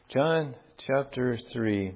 John chapter 3.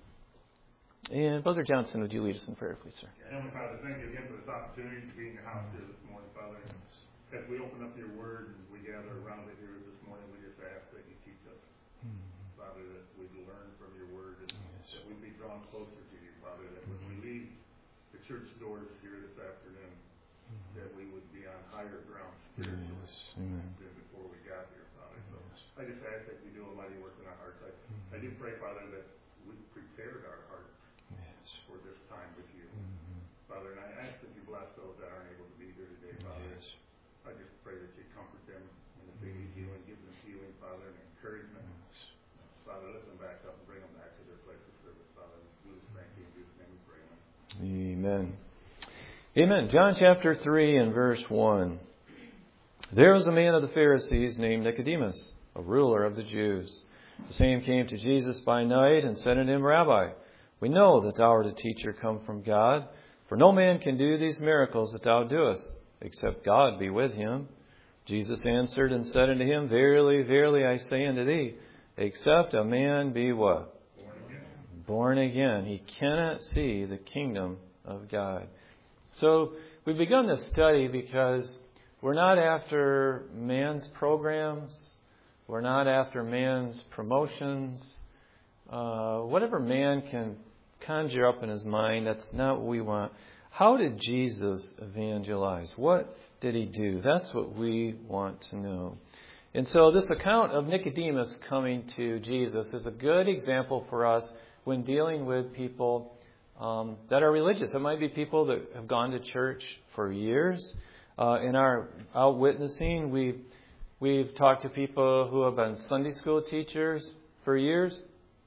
And Brother Johnson, would you lead us in prayer, please, sir? Heavenly Father, thank you again for this opportunity to be in your house here this morning, Father. As we open up your word and we gather around it here this morning, we just ask that you teach us, Father, that we learn from your word and that we be drawn closer to you, Father, that when we leave the church doors here this afternoon, that we would be on higher ground spiritually than before we got here, Father. So I just ask that you do a mighty work in our hearts. I do pray, Father, that we prepared our hearts for this time with you. Father, and I ask that you bless those that aren't able to be here today, Father. I just pray that you comfort them and if they need healing, give them healing, Father, and encouragement. Father, lift them back up and bring them back to their place of service, Father. We just thank you in Jesus' name we pray. Amen. Amen. John chapter 3 and verse 1. There was a man of the Pharisees named Nicodemus, a ruler of the Jews. The same came to Jesus by night and said unto him, Rabbi, we know that thou art a teacher come from God, for no man can do these miracles that thou doest, except God be with him. Jesus answered and said unto him, Verily, verily, I say unto thee, except a man be what? Born again. He cannot see the kingdom of God. So we've begun this study because we're not after man's programs. We're not after man's promotions. Whatever man can conjure up in his mind, that's not what we want. How did Jesus evangelize? What did he do? That's what we want to know. And so this account of Nicodemus coming to Jesus is a good example for us when dealing with people that are religious. It might be people that have gone to church for years. In our out witnessing, we've talked to people who have been Sunday school teachers for years,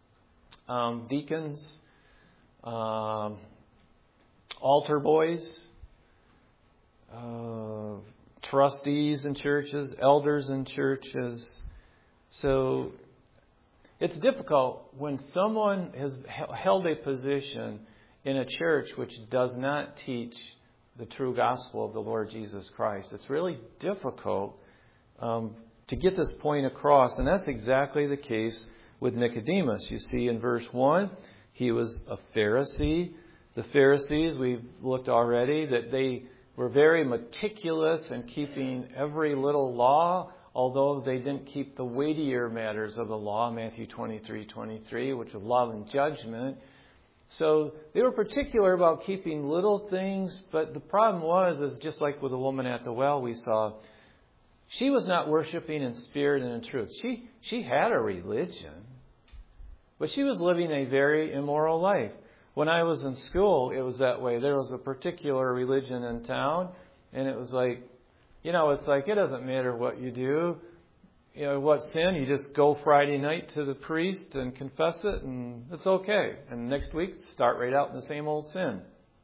deacons, altar boys, trustees in churches, elders in churches. So it's difficult when someone has held a position in a church which does not teach the true gospel of the Lord Jesus Christ. It's really difficult to get this point across, and that's exactly the case with Nicodemus. You see in verse 1, he was a Pharisee. The Pharisees, we've looked already, that they were very meticulous in keeping every little law, although they didn't keep the weightier matters of the law, Matthew 23:23, which was love and judgment. So they were particular about keeping little things, but the problem is just like with the woman at the well we saw, she was not worshiping in spirit and in truth. She had a religion, but she was living a very immoral life. When I was in school, it was that way. There was a particular religion in town, and it was like, it's like it doesn't matter what you do. What sin, you just go Friday night to the priest and confess it, and it's okay. And next week, start right out in the same old sin.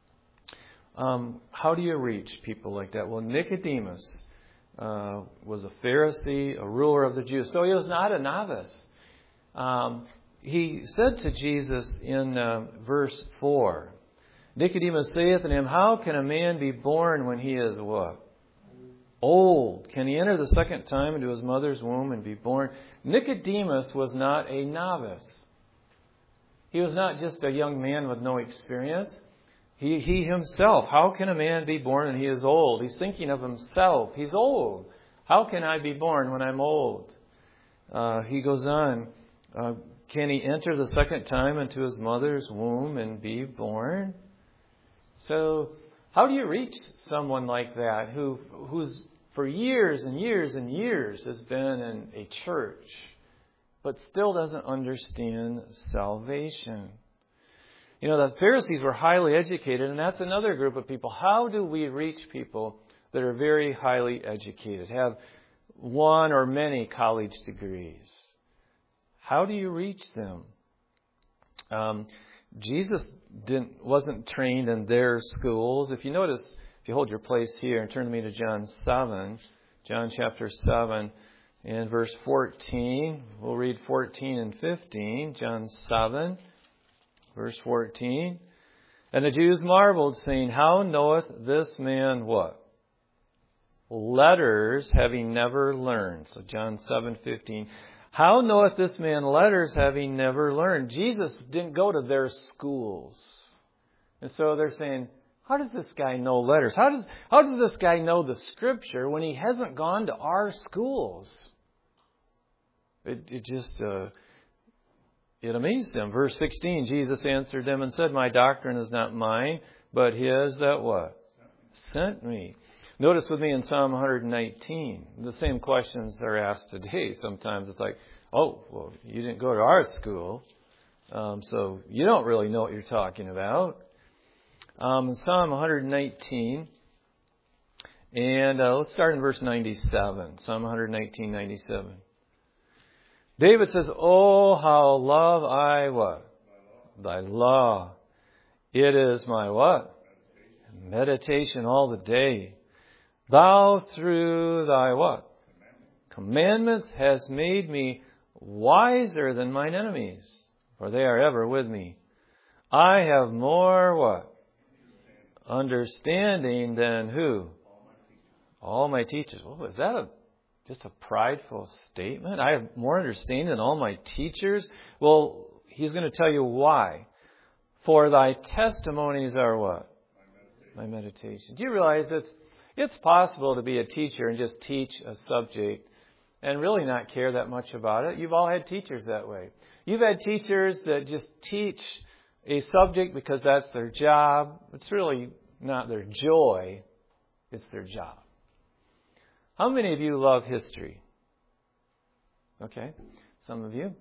How do you reach people like that? Well, Nicodemus was a Pharisee, a ruler of the Jews. So he was not a novice. He said to Jesus in verse 4, Nicodemus saith unto him, How can a man be born when he is what? Old. Can he enter the second time into his mother's womb and be born? Nicodemus was not a novice. He was not just a young man with no experience. He himself, how can a man be born when he is old? He's thinking of himself. He's old. How can I be born when I'm old? He goes on, can he enter the second time into his mother's womb and be born? So how do you reach someone like that who's for years and years and years has been in a church but still doesn't understand salvation? The Pharisees were highly educated, and that's another group of people. How do we reach people that are very highly educated, have one or many college degrees? How do you reach them? Jesus wasn't trained in their schools. If you notice, if you hold your place here and turn to me to John 7, John chapter 7 and verse 14. We'll read 14 and 15. John 7, verse 14. And the Jews marveled, saying, How knoweth this man what? Letters having never learned. So John 7:15. How knoweth this man letters, having never learned? Jesus didn't go to their schools. And so they're saying, how does this guy know letters? How does this guy know the Scripture when he hasn't gone to our schools? It amazed them. Verse 16, Jesus answered them and said, my doctrine is not mine, but His that what? Sent me. Notice with me in Psalm 119, the same questions are asked today. Sometimes it's like, oh, well, you didn't go to our school, so you don't really know what you're talking about. In Psalm 119, and let's start in verse 97. Psalm 119, 97. David says, oh, how love I what? Thy law. It is my what? Meditation all the day. Thou through thy what? Commandments hast made me wiser than mine enemies, for they are ever with me. I have more what? Understanding than who? All my teachers. Oh, is that just a prideful statement? I have more understanding than all my teachers? Well, he's going to tell you why. For thy testimonies are what? My meditation. Do you realize it's possible to be a teacher and just teach a subject and really not care that much about it? You've all had teachers that way. You've had teachers that just teach a subject because that's their job. It's really not their joy. It's their job. How many of you love history? Okay, some of you.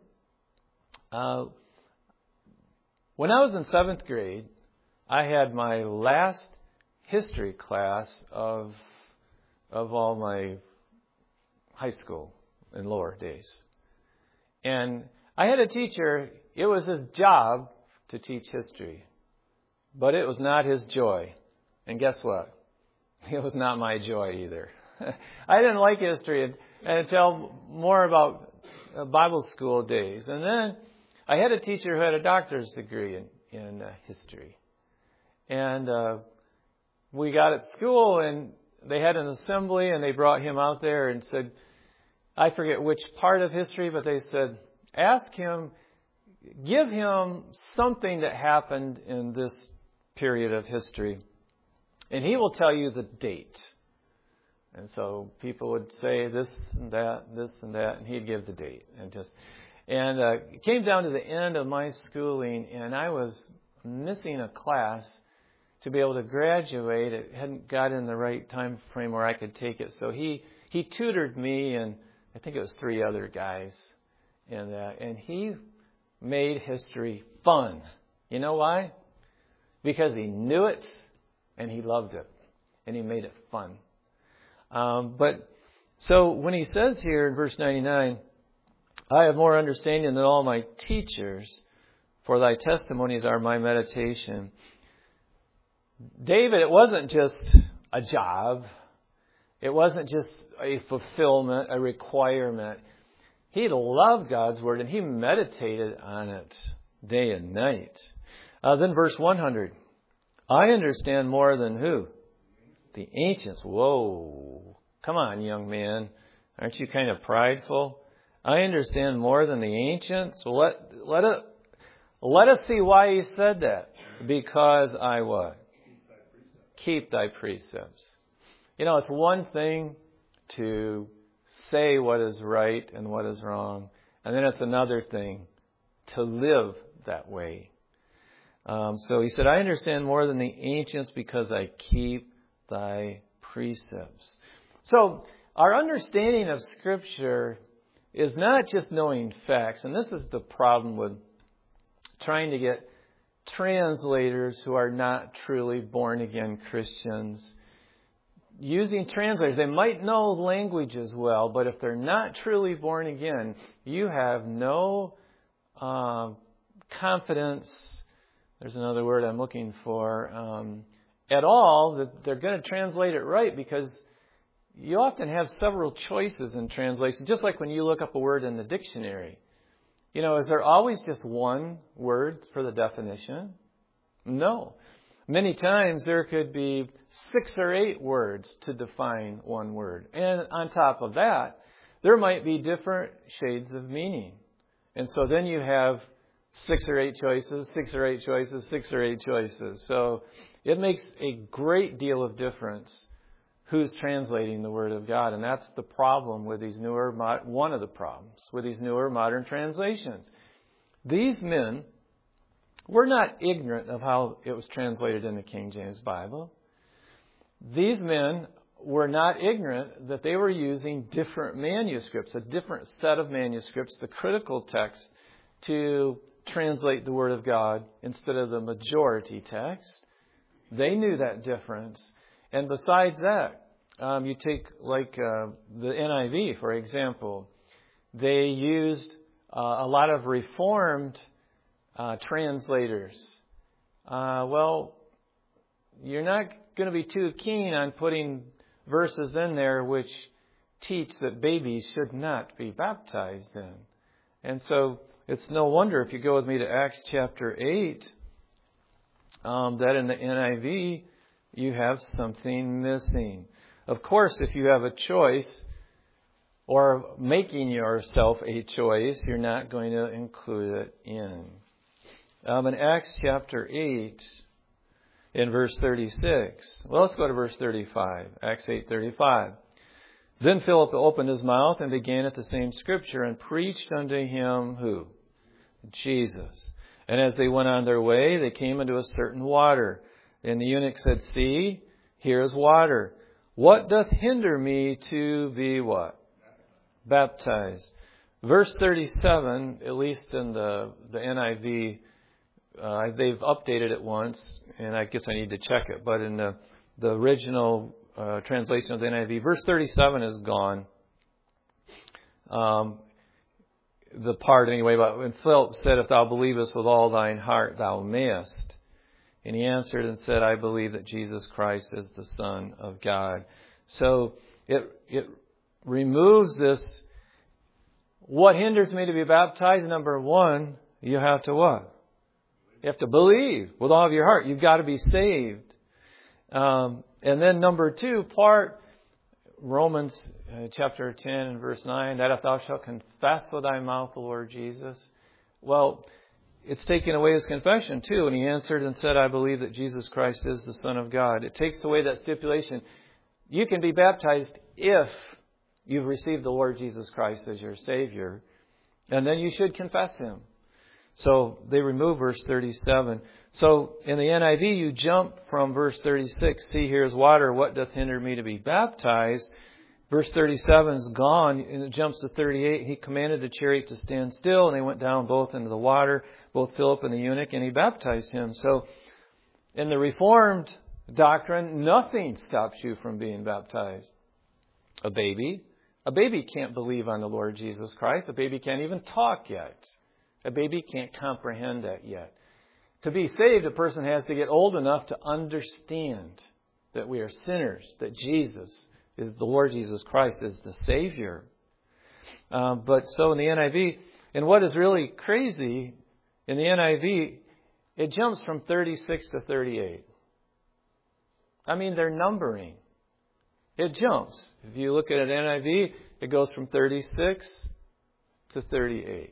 When I was in 7th grade, I had my last history class of all my high school and lower days. And I had a teacher, it was his job to teach history, but it was not his joy. And guess what? It was not my joy either. I didn't like history until more about Bible school days. And then I had a teacher who had a doctor's degree in history. And we got at school and they had an assembly and they brought him out there and said, I forget which part of history, but they said, ask him, give him something that happened in this period of history, and he will tell you the date. And so people would say this and that, and he'd give the date. And it came down to the end of my schooling, and I was missing a class to be able to graduate. It hadn't got in the right time frame where I could take it. So he tutored me, and I think it was 3 other guys, and he made history fun. You know why? Because he knew it and he loved it, and he made it fun. So when he says here in verse 99, I have more understanding than all my teachers, for thy testimonies are my meditation. David, it wasn't just a job. It wasn't just a fulfillment, a requirement. He loved God's Word and he meditated on it day and night. Then verse 100. I understand more than who? The ancients. Whoa. Come on, young man. Aren't you kind of prideful? I understand more than the ancients. Well, let us see why he said that. Because I what? Keep thy precepts. You know, it's one thing to say what is right and what is wrong. And then it's another thing to live that way. So he said, I understand more than the ancients because I keep thy precepts. So our understanding of Scripture is not just knowing facts. And this is the problem with trying to get translators who are not truly born-again Christians. Using translators, they might know languages well, but if they're not truly born again, you have no confidence, there's another word I'm looking for, at all that they're going to translate it right, because you often have several choices in translation, just like when you look up a word in the dictionary. You know, is there always just one word for the definition? No. Many times there could be 6 or 8 words to define one word. And on top of that, there might be different shades of meaning. And so then you have 6 or 8 choices, 6 or 8 choices, 6 or 8 choices. So it makes a great deal of difference who's translating the Word of God. And that's the problem with these newer, one of the problems with these newer modern translations. These men were not ignorant of how it was translated in the King James Bible. These men were not ignorant that they were using different manuscripts, a different set of manuscripts, the critical text, to translate the Word of God instead of the majority text. They knew that difference. And besides that, you take like the NIV, for example. They used a lot of Reformed translators. Well, you're not going to be too keen on putting verses in there which teach that babies should not be baptized in. And so it's no wonder, if you go with me to Acts chapter 8, that in the NIV you have something missing. Of course, if you have a choice or making yourself a choice, you're not going to include it in. In Acts chapter 8, in verse 36. Well, let's go to verse 35. Acts 8:35. Then Philip opened his mouth and began at the same scripture and preached unto him who? Jesus. And as they went on their way, they came into a certain water. And the eunuch said, See, here is water. What doth hinder me to be what? Baptized. Verse 37, at least in the NIV, they've updated it once, and I guess I need to check it. But in the original translation of the NIV, verse 37 is gone. The part anyway, but when Philip said, If thou believest with all thine heart, thou mayest. And he answered and said, I believe that Jesus Christ is the Son of God. So it removes this. What hinders me to be baptized? Number one, you have to what? You have to believe with all of your heart. You've got to be saved. And then number 2, Romans chapter 10 and verse 9, that if thou shalt confess with thy mouth the Lord Jesus. Well, it's taking away his confession too. And he answered and said, I believe that Jesus Christ is the Son of God. It takes away that stipulation. You can be baptized if you've received the Lord Jesus Christ as your Savior. And then you should confess Him. So they remove verse 37. So in the NIV, you jump from verse 36. See, here's water. What doth hinder me to be baptized? Verse 37 is gone, and it jumps to 38. He commanded the chariot to stand still, and they went down both into the water, both Philip and the eunuch, and he baptized him. So in the Reformed doctrine, nothing stops you from being baptized. A baby can't believe on the Lord Jesus Christ. A baby can't even talk yet. A baby can't comprehend that yet. To be saved, a person has to get old enough to understand that we are sinners, that Jesus is the Lord Jesus Christ is the Savior. But so in the NIV, and what is really crazy, in the NIV, it jumps from 36 to 38. I mean, they're numbering. It jumps. If you look at an NIV, it goes from 36 to 38.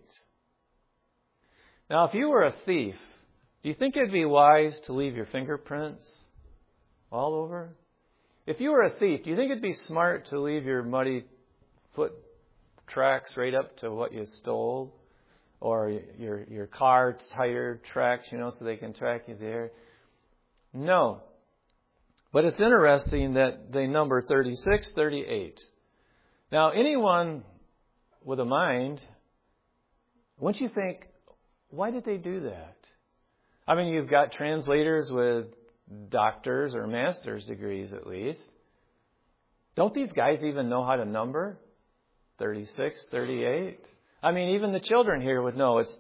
Now, if you were a thief, do you think it'd be wise to leave your fingerprints all over? If you were a thief, do you think it'd be smart to leave your muddy foot tracks right up to what you stole? Or your car tire tracks, so they can track you there? No. But it's interesting that they number 36, 38. Now, anyone with a mind, wouldn't you think, why did they do that? I mean, you've got translators with doctors or master's degrees at least. Don't these guys even know how to number? 36, 38? I mean, even the children here would know it's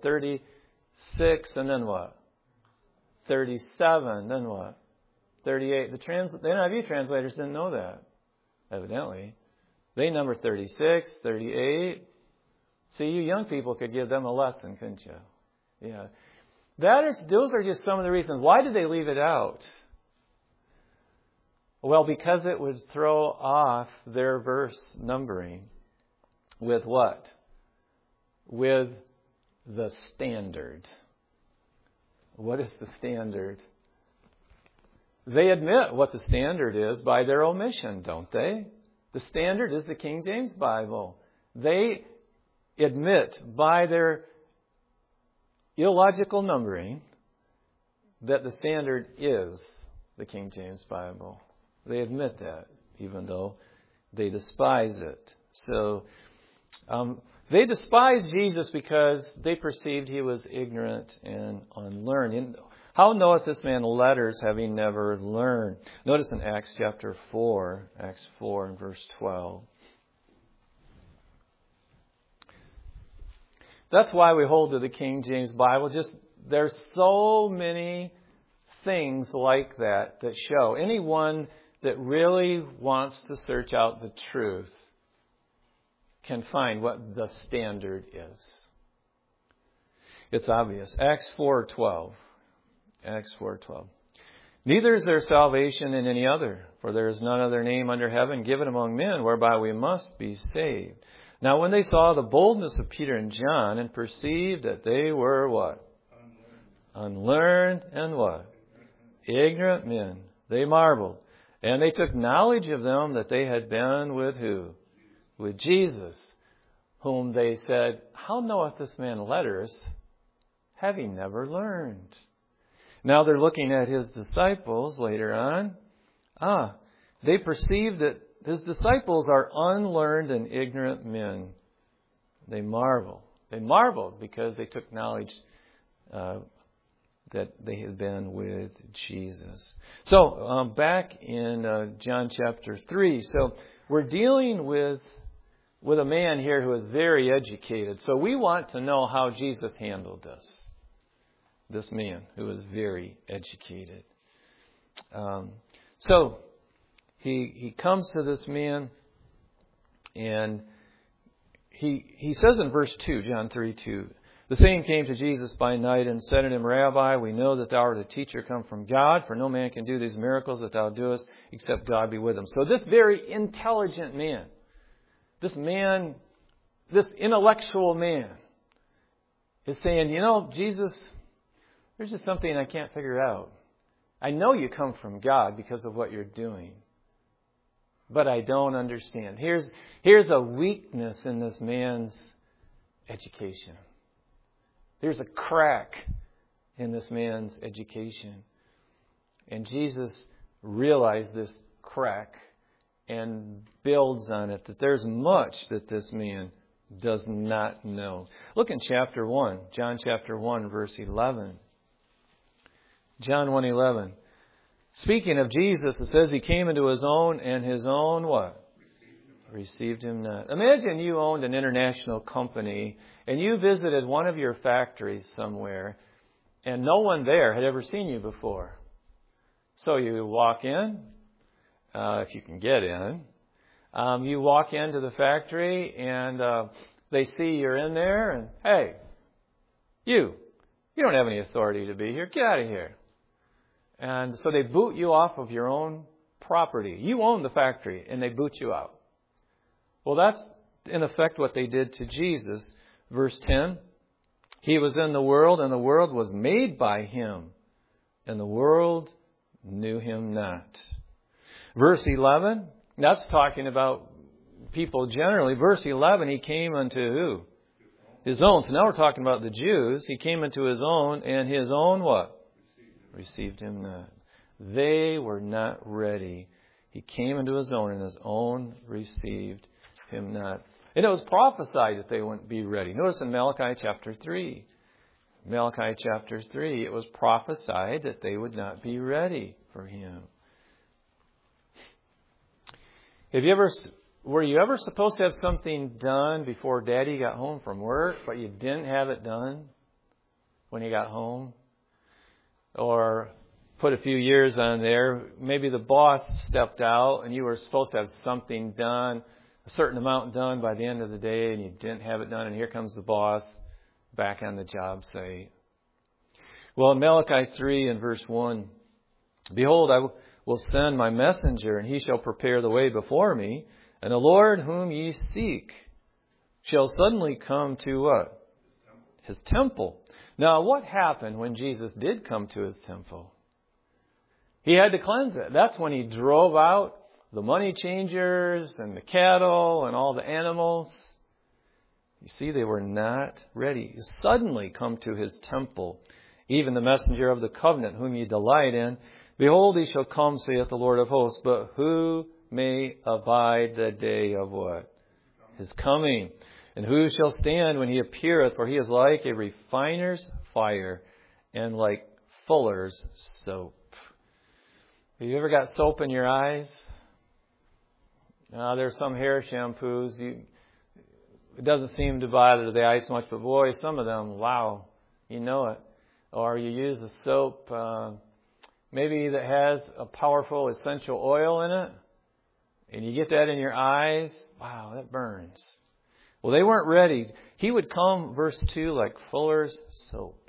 36 and then what? 37, then what? 38. The NIV translators didn't know that, evidently. They number 36, 38. See, you young people could give them a lesson, couldn't you? Yeah. Those are just some of the reasons. Why did they leave it out? Well, because it would throw off their verse numbering. With what? With the standard. What is the standard? They admit what the standard is by their omission, don't they? The standard is the King James Bible. They admit by their illogical numbering that the standard is the King James Bible. They admit that, even though they despise it. So, they despised Jesus because they perceived he was ignorant and unlearned. And how knoweth this man letters, having never learned? Notice in Acts chapter 4, Acts 4 and verse 12. That's why we hold to the King James Bible. There's so many things like that show. Anyone that really wants to search out the truth can find what the standard is. It's obvious. Acts 4:12. Acts 4:12. Neither is there salvation in any other, for there is none other name under heaven given among men whereby we must be saved. Now when they saw the boldness of Peter and John and perceived that they were what? Unlearned and what? Ignorant men. They marveled. And they took knowledge of them that they had been with who? With Jesus, whom they said, how knoweth this man letters, having never learned? Now they're looking at his disciples later on. They perceive that his disciples are unlearned and ignorant men. They marvel. They marveled because they took knowledge that they had been with Jesus. So, back in John chapter 3. So, we're dealing with a man here who is very educated. So, we want to know how Jesus handled this. This man who is very educated. So, he comes to this man and he says in verse 2, John 3:2, the same came to Jesus by night and said unto him, Rabbi, we know that thou art a teacher come from God, for no man can do these miracles that thou doest, except God be with him. So this very intelligent man, this intellectual man, is saying, Jesus, there's just something I can't figure out. I know you come from God because of what you're doing, but I don't understand. Here's a weakness in this man's education. There's a crack in this man's education. And Jesus realized this crack and builds on it, that there's much that this man does not know. Look in chapter 1, John chapter 1, verse 11. John 1:11. Speaking of Jesus, it says he came into his own, and his own what? Received him not. Imagine you owned an international company and you visited one of your factories somewhere and no one there had ever seen you before. So you walk in, if you can get in. You walk into the factory and they see you're in there and, hey, you don't have any authority to be here. Get out of here. And so they boot you off of your own property. You own the factory and they boot you out. Well, that's in effect what they did to Jesus. Verse 10, he was in the world and the world was made by him and the world knew him not. Verse 11, that's talking about people generally. Verse 11, he came unto who? His own. So now we're talking about the Jews. He came into his own and his own what? Received him not. They were not ready. He came into his own and his own received him not. And it was prophesied that they wouldn't be ready. Notice in Malachi chapter 3. Malachi chapter 3, it was prophesied that they would not be ready for him. Were you ever supposed to have something done before Daddy got home from work, but you didn't have it done when he got home? Or put a few years on there, maybe the boss stepped out and you were supposed to have something done, a certain amount done by the end of the day, and you didn't have it done, and here comes the boss back on the job site. Well, in Malachi 3 and verse 1, behold, I will send my messenger, and he shall prepare the way before me, and the Lord whom ye seek shall suddenly come to what? His temple. Now, what happened when Jesus did come to his temple? He had to cleanse it. That's when he drove out the money changers and the cattle and all the animals. You see, they were not ready. He suddenly come to his temple, even the messenger of the covenant, whom ye delight in. Behold, he shall come, saith the Lord of hosts. But who may abide the day of what? His coming. And who shall stand when he appeareth? For he is like a refiner's fire and like fuller's soap. Have you ever got soap in your eyes? There's some hair shampoos. It doesn't seem to bother the eyes much, but boy, some of them, wow, you know it. Or you use a soap, maybe that has a powerful essential oil in it, and you get that in your eyes, wow, that burns. Well, they weren't ready. He would come, verse 2, like fuller's soap.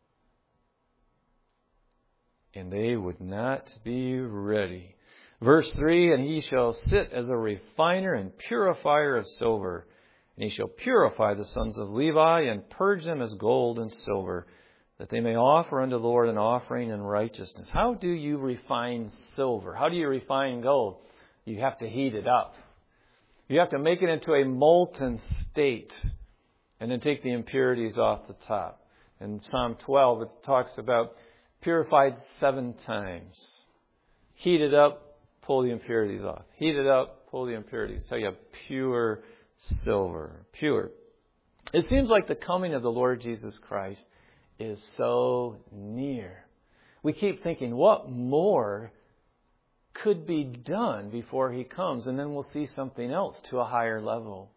And they would not be ready. Verse 3, and he shall sit as a refiner and purifier of silver. And he shall purify the sons of Levi and purge them as gold and silver, that they may offer unto the Lord an offering in righteousness. How do you refine silver? How do you refine gold? You have to heat it up. You have to make it into a molten state and then take the impurities off the top. In Psalm 12, it talks about purified 7 times. Heat it up, pull the impurities off. Heat it up, pull the impurities. So you have pure silver. Pure. It seems like the coming of the Lord Jesus Christ is so near. We keep thinking, what more could be done before he comes? And then we'll see something else to a higher level.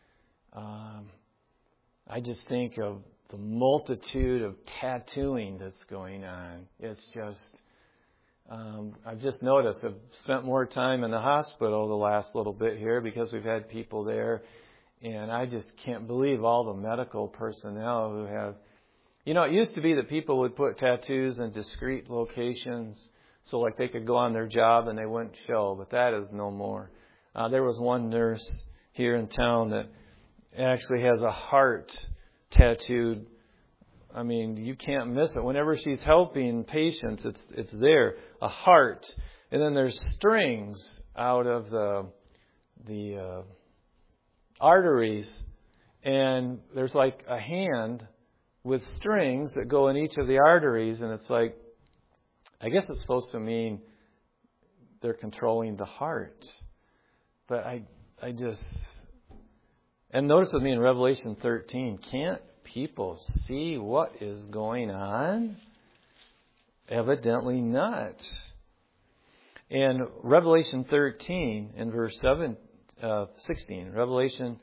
I just think of the multitude of tattooing that's going on. It's just, I've just noticed, I've spent more time in the hospital the last little bit here because we've had people there. And I just can't believe all the medical personnel who have, it used to be that people would put tattoos in discrete locations so like they could go on their job and they wouldn't show, but that is no more. There was one nurse here in town that actually has a heart tattooed. I mean, you can't miss it. Whenever she's helping patients, it's there, a heart. And then there's strings out of the arteries, and there's like a hand with strings that go in each of the arteries, and it's like, I guess it's supposed to mean they're controlling the heart. But I just, and notice with me in Revelation 13, can't people see what is going on? Evidently not. In Revelation 13, in verse 16, Revelation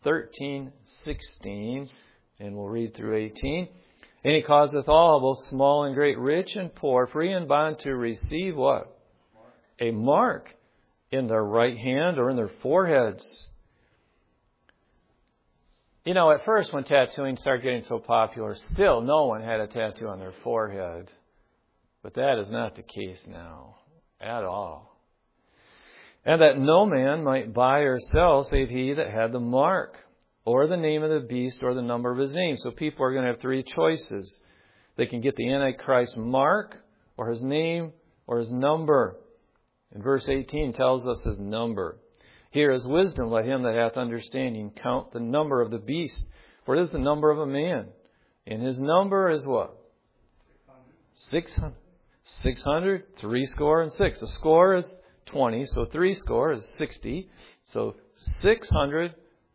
13:16, and we'll read through 18. And he causeth all, both small and great, rich and poor, free and bond, to receive what? A mark in their right hand or in their foreheads. At first when tattooing started getting so popular, still no one had a tattoo on their forehead. But that is not the case now at all. And that no man might buy or sell save he that had the mark, or the name of the beast, or the number of his name. So people are going to have 3 choices. They can get the Antichrist mark, or his name, or his number. And verse 18 tells us his number. Here is wisdom, let him that hath understanding count the number of the beast, for it is the number of a man. And his number is what? 600. 600, 66. A score is 20, so 3 score is 60. So 666.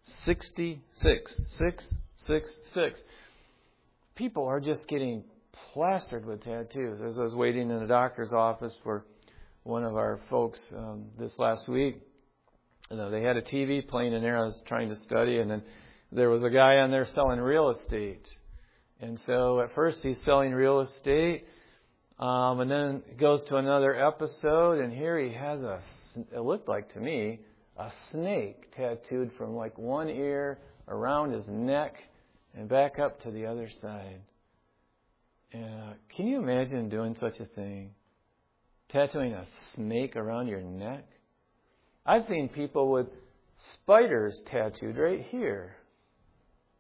666. People are just getting plastered with tattoos. As I was waiting in a doctor's office for one of our folks this last week, they had a TV playing in there. I was trying to study, and then there was a guy on there selling real estate. And so at first he's selling real estate, and then it goes to another episode, and here he has it looked like to me, a snake tattooed from like one ear around his neck and back up to the other side. Can you imagine doing such a thing? Tattooing a snake around your neck? I've seen people with spiders tattooed right here.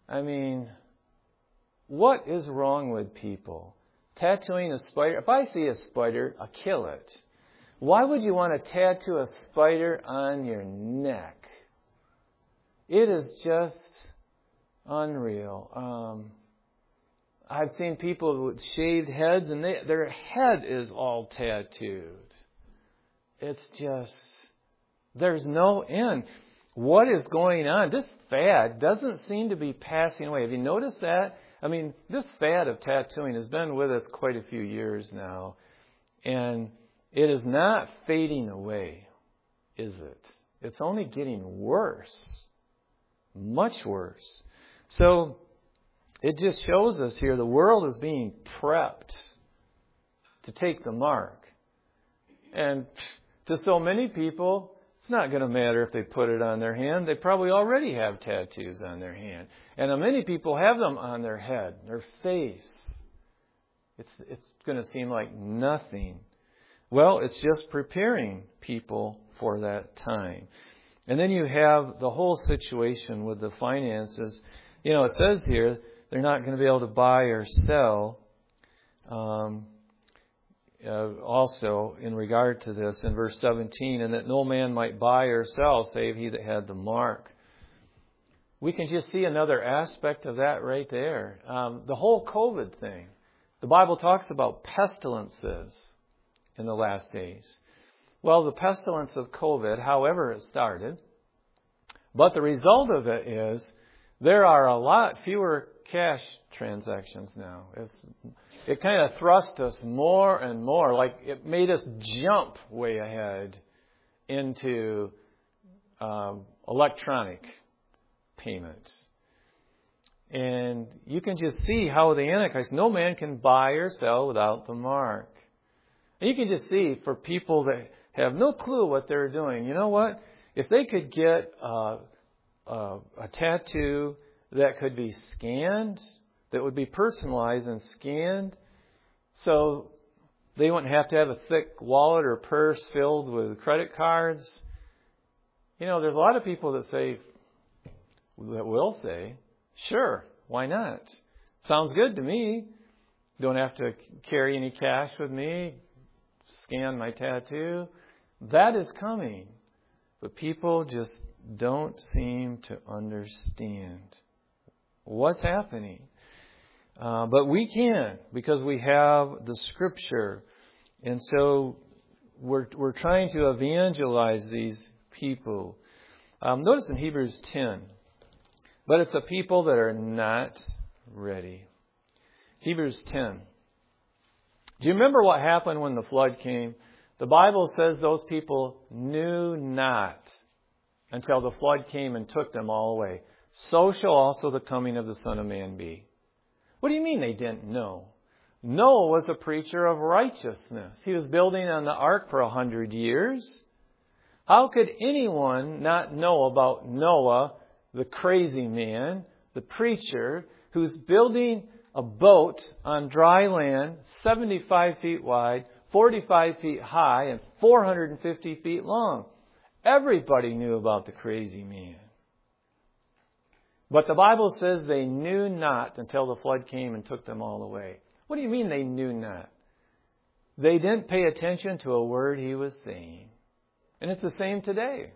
I mean, what is wrong with people? Tattooing a spider. If I see a spider, I'll kill it. Why would you want to tattoo a spider on your neck? It is just unreal. I've seen people with shaved heads and their head is all tattooed. It's just, there's no end. What is going on? This fad doesn't seem to be passing away. Have you noticed that? I mean, this fad of tattooing has been with us quite a few years now. And it is not fading away, is it? It's only getting worse. Much worse. So, it just shows us here the world is being prepped to take the mark. And to so many people, it's not going to matter if they put it on their hand. They probably already have tattoos on their hand. And many people have them on their head, their face. It's going to seem like nothing. Well, it's just preparing people for that time. And then you have the whole situation with the finances. You know, it says here they're not going to be able to buy or sell. Also, in regard to this, in verse 17, and that no man might buy or sell save he that had the mark. We can just see another aspect of that right there. The whole COVID thing. The Bible talks about pestilences in the last days. Well, the pestilence of COVID, however it started, but the result of it is there are a lot fewer cash transactions now. It kind of thrust us more and more, like it made us jump way ahead into electronic payments. And you can just see how the Antichrist, no man can buy or sell without the mark. And you can just see for people that have no clue what they're doing, you know what? If they could get a tattoo that could be scanned, that would be personalized and scanned, so they wouldn't have to have a thick wallet or purse filled with credit cards. You know, there's a lot of people that will say, sure, why not? Sounds good to me. Don't have to carry any cash with me. Scan my tattoo. That is coming. But people just don't seem to understand what's happening. But we can, because we have the Scripture. And so we're trying to evangelize these people. Notice in Hebrews 10, but it's a people that are not ready. Hebrews 10. Do you remember what happened when the flood came? The Bible says those people knew not until the flood came and took them all away. So shall also the coming of the Son of Man be. What do you mean they didn't know? Noah was a preacher of righteousness. He was building on the ark for 100 years. How could anyone not know about Noah, the crazy man, the preacher, who's building a boat on dry land, 75 feet wide, 45 feet high, and 450 feet long? Everybody knew about the crazy man. But the Bible says they knew not until the flood came and took them all away. What do you mean they knew not? They didn't pay attention to a word he was saying. And it's the same today.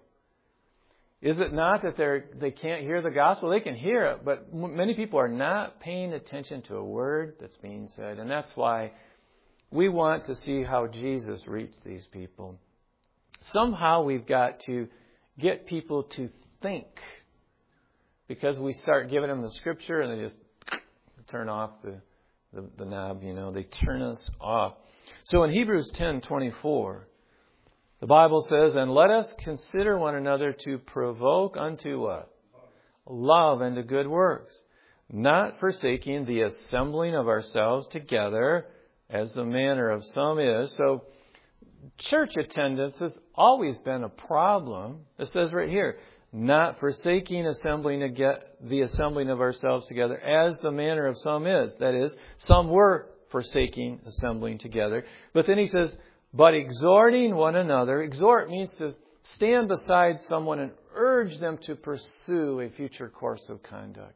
Is it not that they can't hear the gospel? They can hear it, but many people are not paying attention to a word that's being said. And that's why we want to see how Jesus reached these people. Somehow we've got to get people to think. Because we start giving them the Scripture and they just turn off the knob, you know. They turn us off. So in Hebrews 10:24, the Bible says, and let us consider one another to provoke unto what? Love and to good works, not forsaking the assembling of ourselves together, as the manner of some is. So church attendance has always been a problem. It says right here, not forsaking the assembling of ourselves together, as the manner of some is. That is, some were forsaking assembling together. But then he says, but exhorting one another. Exhort means to stand beside someone and urge them to pursue a future course of conduct.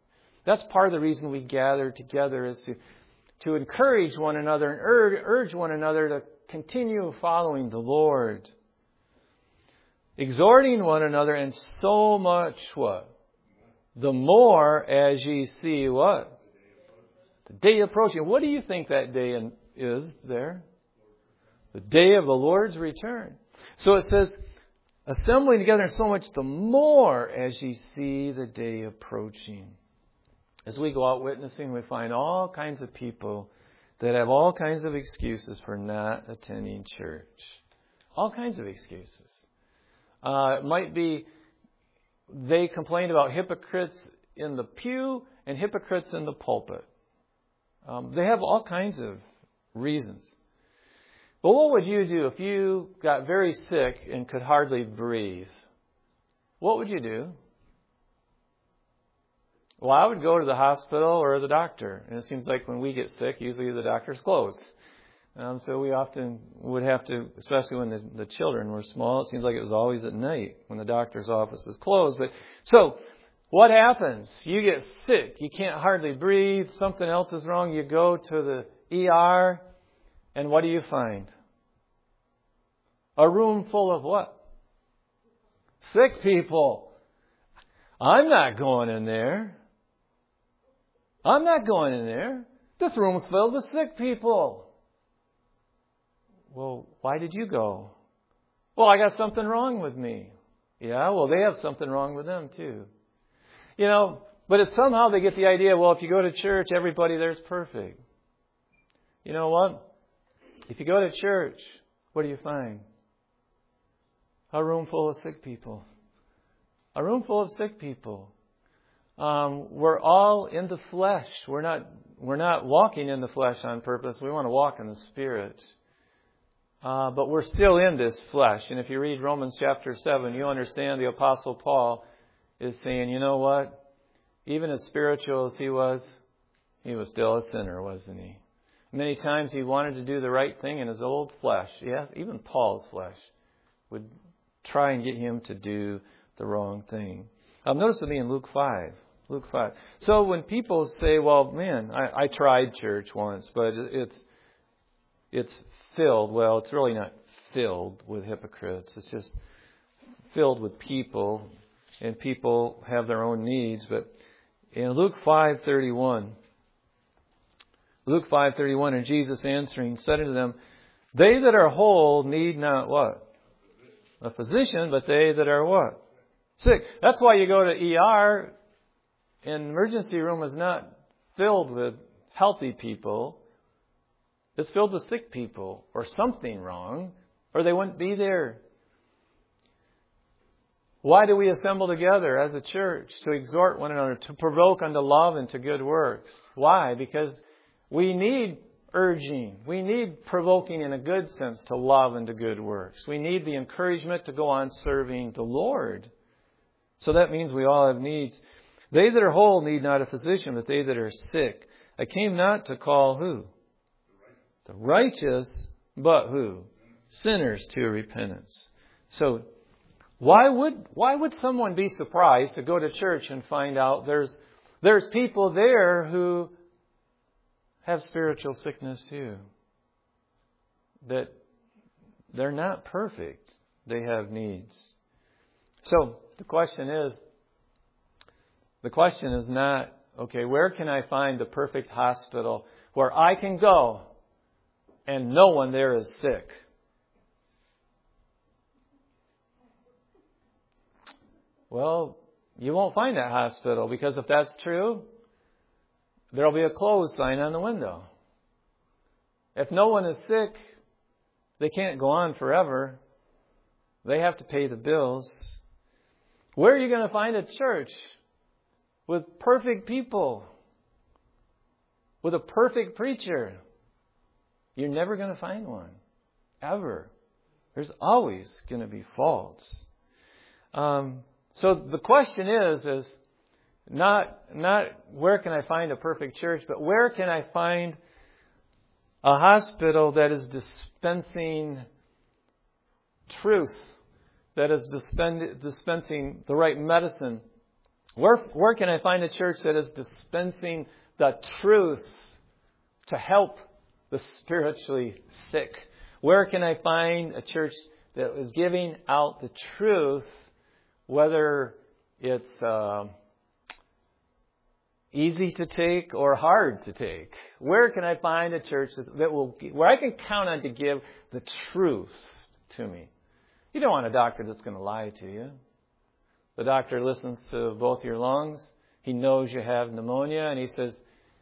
That's part of the reason we gather together, is to encourage one another and urge one another to continue following the Lord. Exhorting one another, and so much what? The more as ye see what? The day approaching. What do you think that day is there? The day of the Lord's return. So it says, assembling together, and so much the more as ye see the day approaching. As we go out witnessing, we find all kinds of people that have all kinds of excuses for not attending church. All kinds of excuses. It might be they complain about hypocrites in the pew and hypocrites in the pulpit. They have all kinds of reasons. But what would you do if you got very sick and could hardly breathe? What would you do? Well, I would go to the hospital or the doctor. And it seems like when we get sick, usually the doctor's closed. So we often would have to, especially when the children were small, it seems like it was always at night when the doctor's office is closed. But so what happens? You get sick. You can't hardly breathe. Something else is wrong. You go to the ER. And what do you find? A room full of what? Sick people. I'm not going in there. I'm not going in there. This room's filled with sick people. Well, why did you go? Well, I got something wrong with me. Yeah, well, they have something wrong with them too. But it's somehow they get the idea, well, if you go to church, everybody there's perfect. You know what? If you go to church, what do you find? A room full of sick people. A room full of sick people. We're all in the flesh. We're not walking in the flesh on purpose. We want to walk in the Spirit. But we're still in this flesh. And if you read Romans chapter 7, you understand the Apostle Paul is saying, you know what? Even as spiritual as he was still a sinner, wasn't he? Many times he wanted to do the right thing in his old flesh. Yes, even Paul's flesh would try and get him to do the wrong thing. Notice with me in Luke 5. Luke 5. So when people say, well, man, I tried church once, but it's filled. Well, it's really not filled with hypocrites. It's just filled with people, and people have their own needs. But in Luke 5:31, and Jesus answering said unto them, they that are whole need not what? A physician, but they that are what? Sick. That's why you go to ER. An emergency room is not filled with healthy people. It's filled with sick people or something wrong, or they wouldn't be there. Why do we assemble together as a church? To exhort one another, to provoke unto love and to good works. Why? Because we need urging. We need provoking in a good sense to love and to good works. We need the encouragement to go on serving the Lord. So that means we all have needs. They that are whole need not a physician, but they that are sick. I came not to call who? The righteous, but who? Sinners to repentance. So why would someone be surprised to go to church and find out there's people there who have spiritual sickness too? That they're not perfect. They have needs. So the question is not, okay, where can I find the perfect hospital where I can go and no one there is sick? Well, you won't find that hospital, because if that's true, there'll be a closed sign on the window. If no one is sick, they can't go on forever. They have to pay the bills. Where are you going to find a church with perfect people, with a perfect preacher? You're never going to find one. Ever. There's always going to be faults. So the question is not where can I find a perfect church, but where can I find a hospital that is dispensing truth, that is dispensing the right medicine Where can I find a church that is dispensing the truth to help the spiritually sick? Where can I find a church that is giving out the truth, whether it's easy to take or hard to take? Where can I find a church where I can count on to give the truth to me? You don't want a doctor that's going to lie to you. The doctor listens to both your lungs. He knows you have pneumonia, and he says,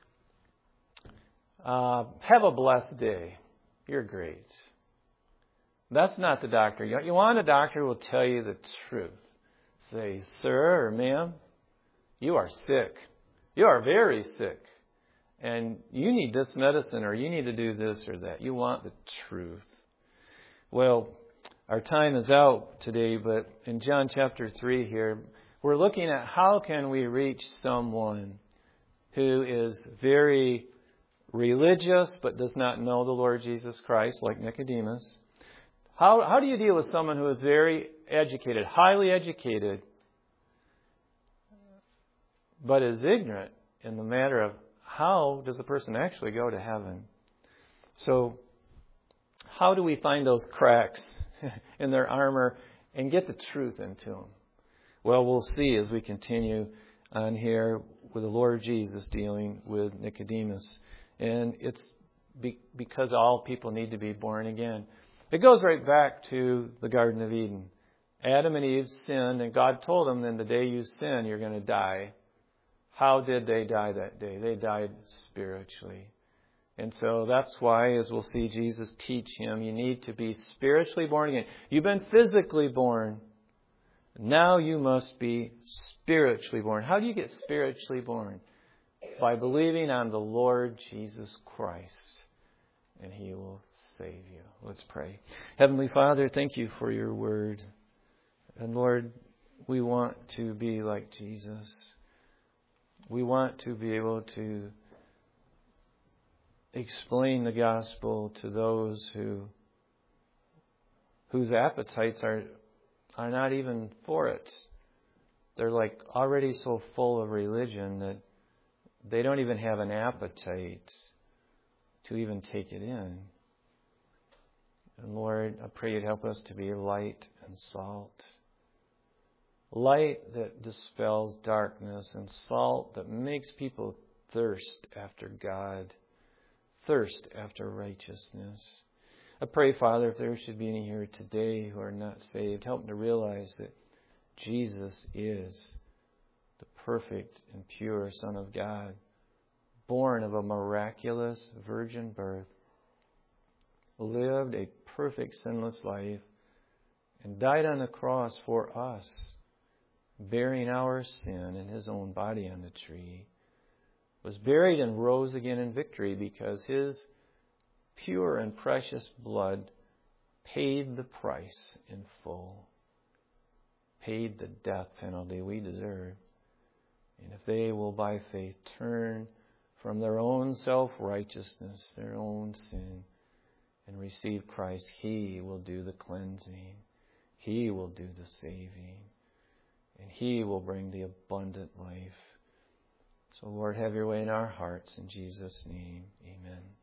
have a blessed day. You're great. That's not the doctor. You want a doctor who will tell you the truth. Say, sir or ma'am, you are sick. You are very sick. And you need this medicine, or you need to do this or that. You want the truth. Well, our time is out today, but in John chapter 3 here, we're looking at how can we reach someone who is very religious but does not know the Lord Jesus Christ, like Nicodemus. How do you deal with someone who is very educated, highly educated, but is ignorant in the matter of how does a person actually go to heaven? So, how do we find those cracks in their armor and get the truth into them? Well, we'll see as we continue on here with the Lord Jesus dealing with Nicodemus. And it's because all people need to be born again. It goes right back to the Garden of Eden. Adam and Eve sinned, and God told them, then the day you sin, you're going to die. How did they die that day? They died spiritually. And so that's why, as we'll see Jesus teach him, you need to be spiritually born again. You've been physically born. Now you must be spiritually born. How do you get spiritually born? By believing on the Lord Jesus Christ, and He will save you. Let's pray. Heavenly Father, thank you for your word. And Lord, we want to be like Jesus. We want to be able to explain the gospel to those whose appetites are not even for it. They're like already so full of religion that they don't even have an appetite to even take it in. And Lord, I pray you'd help us to be light and salt. Light that dispels darkness, and salt that makes people thirst after God, thirst after righteousness. I pray, Father, if there should be any here today who are not saved, help them to realize that Jesus is the perfect and pure Son of God, born of a miraculous virgin birth, lived a perfect sinless life, and died on the cross for us, bearing our sin in His own body on the tree, was buried and rose again in victory because His pure and precious blood paid the price in full, paid the death penalty we deserve. And if they will by faith turn from their own self-righteousness, their own sin, and receive Christ, He will do the cleansing. He will do the saving. And He will bring the abundant life. So, Lord, have your way in our hearts. In Jesus' name, amen.